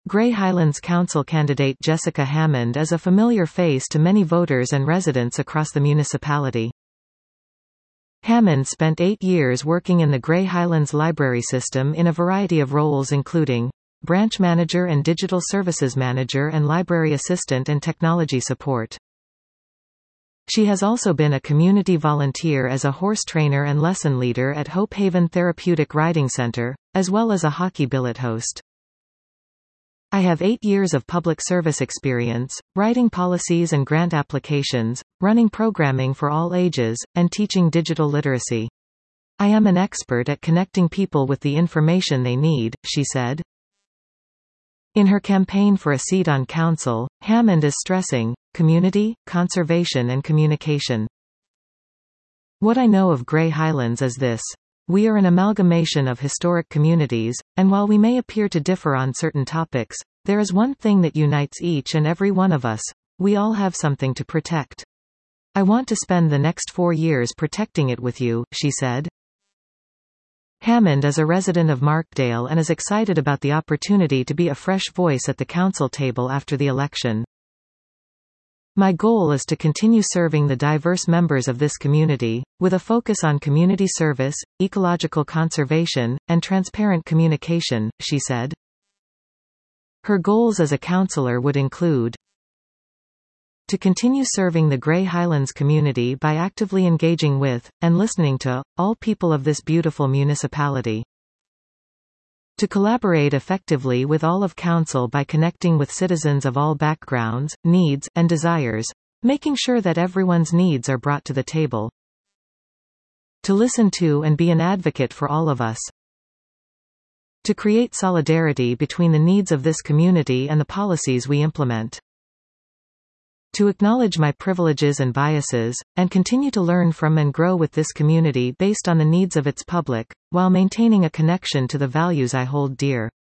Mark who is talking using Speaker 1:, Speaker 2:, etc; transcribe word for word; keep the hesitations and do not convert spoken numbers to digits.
Speaker 1: Grey Highlands Council candidate Jessica Hammond is a familiar face to many voters and residents across the municipality. Hammond spent eight years working in the Grey Highlands library system in a variety of roles including branch manager and digital services manager and library assistant and technology support. She has also been a community volunteer as a horse trainer and lesson leader at Hope Haven Therapeutic Riding Center, as well as a hockey billet host. I have eight years of public service experience, writing policies and grant applications, running programming for all ages, and teaching digital literacy. I am an expert at connecting people with the information they need, she said. In her campaign for a seat on council, Hammond is stressing community, conservation and communication. What I know of Grey Highlands is this. We are an amalgamation of historic communities, and while we may appear to differ on certain topics, there is one thing that unites each and every one of us. We all have something to protect. I want to spend the next four years protecting it with you, she said. Hammond is a resident of Markdale and is excited about the opportunity to be a fresh voice at the council table after the election. My goal is to continue serving the diverse members of this community, with a focus on community service, ecological conservation, and transparent communication, she said. Her goals as a councillor would include to continue serving the Grey Highlands community by actively engaging with, and listening to, all people of this beautiful municipality. To collaborate effectively with all of council by connecting with citizens of all backgrounds, needs, and desires, making sure that everyone's needs are brought to the table. To listen to and be an advocate for all of us. To create solidarity between the needs of this community and the policies we implement. To acknowledge my privileges and biases, and continue to learn from and grow with this community based on the needs of its public, while maintaining a connection to the values I hold dear.